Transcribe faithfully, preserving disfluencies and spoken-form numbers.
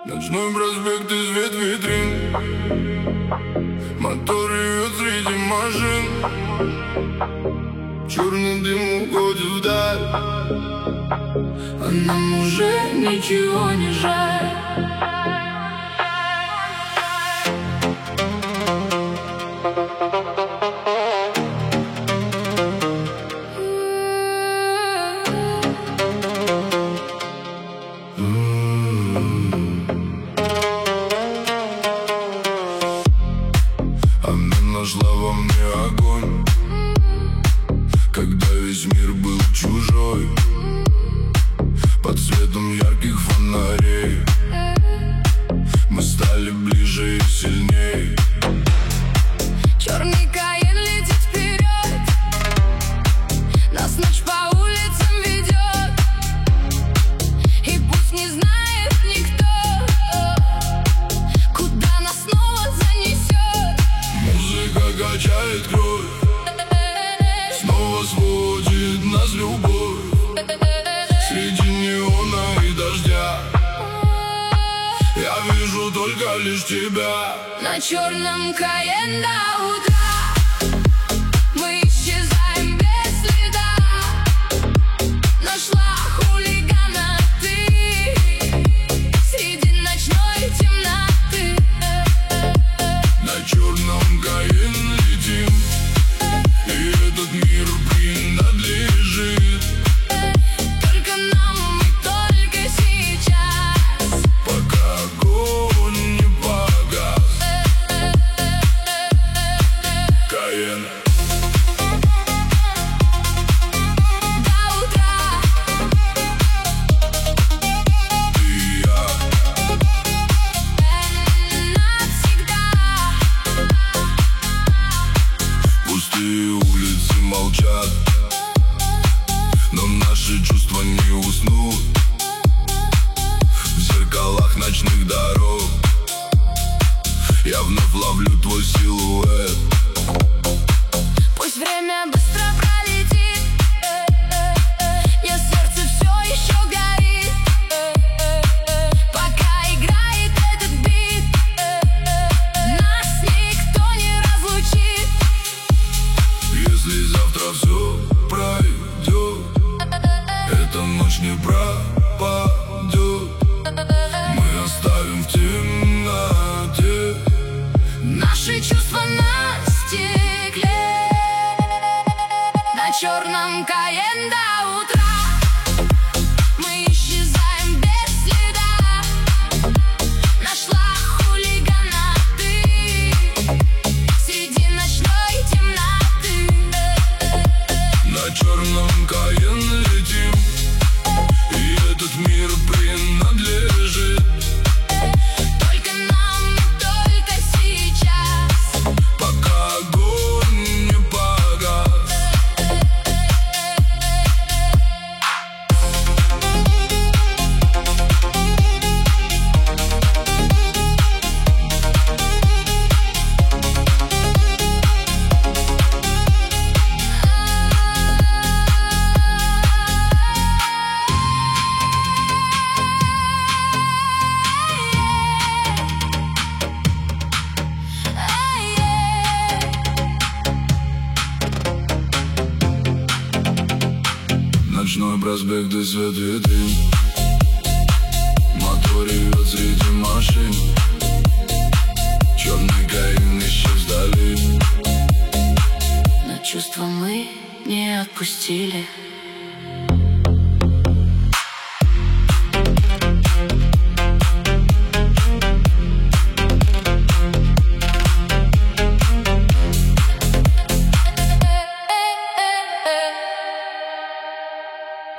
Ночной проспект и свет витрин, мотор ревет среди машин, черный дым уходит вдаль, а нам уже ничего не жаль. Нашла во мне огонь, когда весь мир был чужой. Под светом ярких фонарей мы стали ближе и сильней. Черный Каен летит вперед, нас ночь по улицам ведет, и пусть не знает никто, куда нас снова занесет. Музыка качает кровь, снова сводит нас любовь. Среди неона и дождя я вижу только лишь тебя. На черном Каен до утра мы исчезаем без следа. Нашла хулигана ты среди ночной темноты. На черном Каен летим, и этот мир принадлежит только нам и только сейчас, пока огонь не погас. Каен. до утра Ты и я, навсегда. пустые улицы молчат, но наши чувства не уснут. В зеркалах ночных дорог я вновь ловлю твой силуэт. Пусть время быстро пролетит, я сердце все еще горит, пока играет этот бит, нас никто не разлучит. Если завтра все пройдет, эта ночь не пропадет. Мы оставим в темноте Наши чувства на стекле. На черном Каен до утра мы исчезаем без следа. Нашла хулигана ты среди ночной темноты. на черном Каен летим, и этот мир принадлежит Только нам и только сейчас, пока огонь не погас. Ночной проспект и свет витрин, мотор ревет среди машин, черный Каен исчез вдали. но чувства мы не отпустили.